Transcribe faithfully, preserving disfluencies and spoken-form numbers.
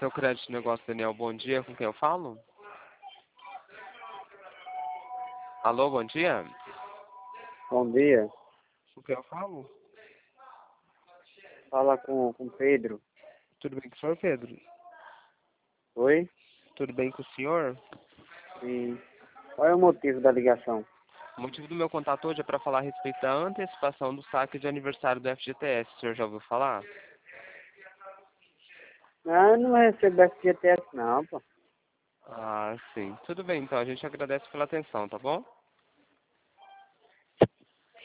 Seu crédito negócio, Daniel, bom dia, com quem eu falo? Alô, bom dia? Bom dia. Com quem eu falo? Fala com com Pedro. Tudo bem com o senhor, Pedro? Oi? Tudo bem com o senhor? Sim. Qual é o motivo da ligação? O motivo do meu contato hoje é para falar a respeito da antecipação do saque de aniversário do F G T S. O senhor já ouviu falar? Ah, eu não recebo F G T S não, pô. Ah, sim. Tudo bem, então. A gente agradece pela atenção, tá bom?